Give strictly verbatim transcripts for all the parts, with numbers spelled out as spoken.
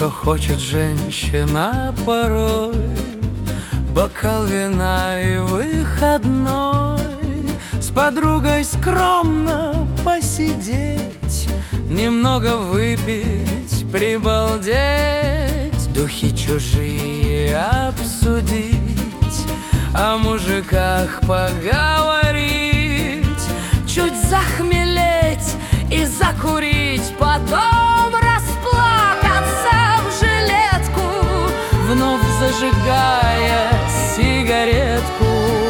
что хочет женщина порой. Бокал вина и выходной, с подругой скромно посидеть, немного выпить, прибалдеть, духи чужие обсудить, о мужиках поговорить, чуть захмелеть и закурить, потом расплакаться в жилетку, вновь зажигая сигаретку.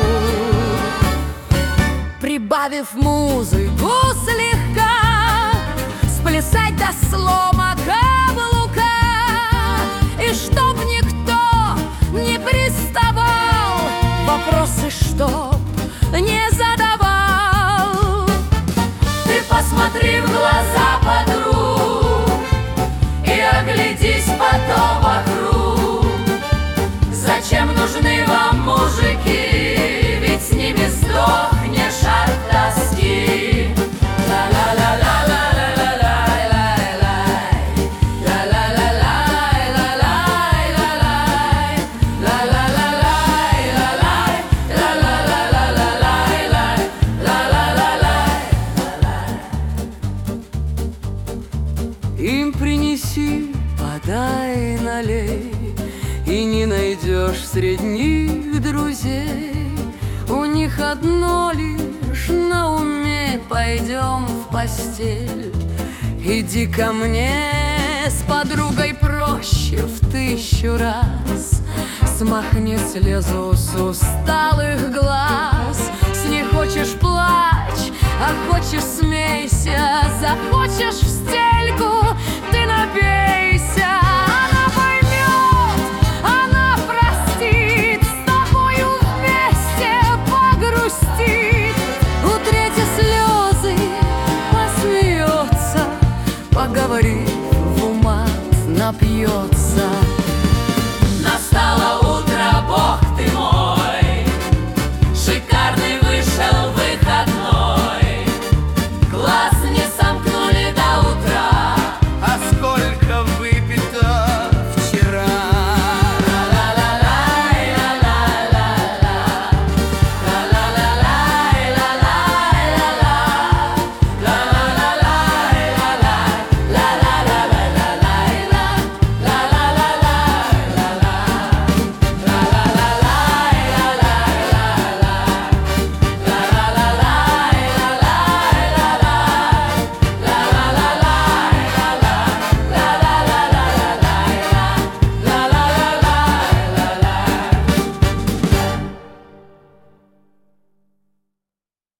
Прибавив музыку слегка, сплясать до слома каблука, и чтоб никто не приставал, вопросы чтоб не задавал. Ты посмотри в глаза подруг и оглядись потом вокруг. Зачем нужны вам мужики, ведь с ними сдохнешь от тоски. Им принеси, подай, налей, и не найдешь среди них друзей. У них одно лишь на уме: пойдем в постель. Иди ко мне, с подругой проще в тысячу раз. Смахни слезу с усталых глаз. С ней хочешь плачь, а хочешь смейся. Захочешь в стельку, ты напейся. Она поймет, она простит, с тобою вместе погрустит, утреть слезы, посмеется, поговорит, в ума напьется.